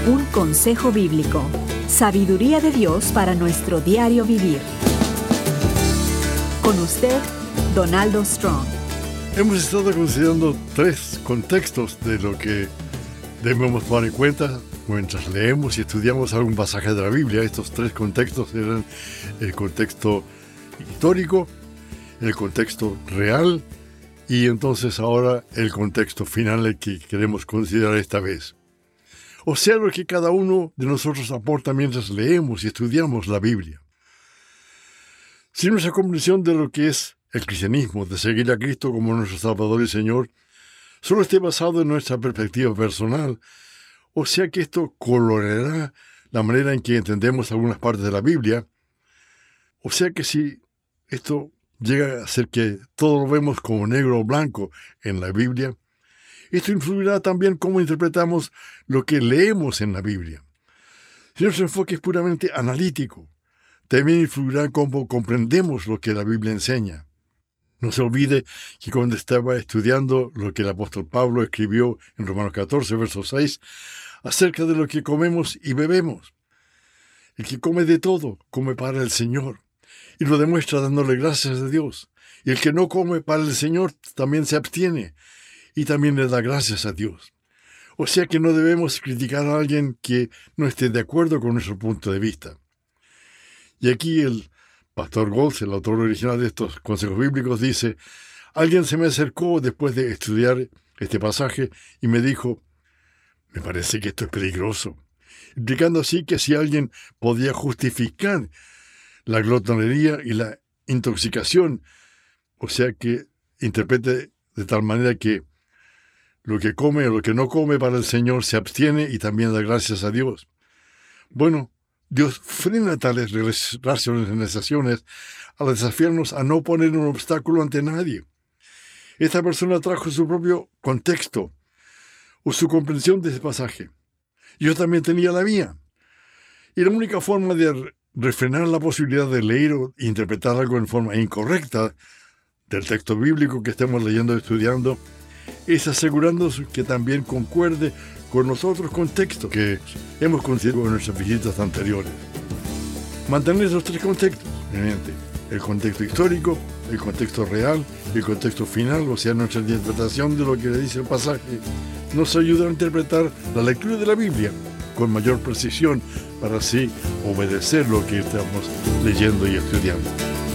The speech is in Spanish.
Un consejo bíblico. Sabiduría de Dios para nuestro diario vivir. Con usted, Donaldo Strong. Hemos estado considerando 3 contextos de lo que debemos tomar en cuenta mientras leemos y estudiamos algún pasaje de la Biblia. Estos 3 contextos eran el contexto histórico, el contexto real y entonces ahora el contexto final, el que queremos considerar esta vez. O sea, lo que cada uno de nosotros aporta mientras leemos y estudiamos la Biblia. Si nuestra comprensión de lo que es el cristianismo, de seguir a Cristo como nuestro Salvador y Señor, solo esté basado en nuestra perspectiva personal, o sea que esto coloreará la manera en que entendemos algunas partes de la Biblia, o sea que si esto llega a ser que todo lo vemos como negro o blanco en la Biblia, esto influirá también cómo interpretamos lo que leemos en la Biblia. Si nuestro enfoque es puramente analítico, también influirá en cómo comprendemos lo que la Biblia enseña. No se olvide que cuando estaba estudiando lo que el apóstol Pablo escribió en Romanos 14, verso 6, acerca de lo que comemos y bebemos. El que come de todo, come para el Señor, y lo demuestra dándole gracias a Dios. Y el que no come para el Señor también se abstiene, y también le da gracias a Dios. O sea que no debemos criticar a alguien que no esté de acuerdo con nuestro punto de vista. Y aquí el Pastor Goltz, el autor original de estos consejos bíblicos, dice: alguien se me acercó después de estudiar este pasaje y me dijo: me parece que esto es peligroso, indicando así que si alguien podía justificar la glotonería y la intoxicación, o sea que interprete de tal manera que lo que come o lo que no come para el Señor se abstiene y también da gracias a Dios. Bueno, Dios frena tales racionalizaciones al desafiarnos a no poner un obstáculo ante nadie. Esta persona trajo su propio contexto o su comprensión de ese pasaje. Yo también tenía la mía. Y la única forma de refrenar la posibilidad de leer o interpretar algo en forma incorrecta del texto bíblico que estemos leyendo y estudiando es asegurándose que también concuerde con los otros contextos que hemos considerado en nuestras visitas anteriores. Mantener esos 3 contextos en mente: el contexto histórico, el contexto real y el contexto final, o sea, nuestra interpretación de lo que le dice el pasaje, nos ayuda a interpretar la lectura de la Biblia con mayor precisión para así obedecer lo que estamos leyendo y estudiando.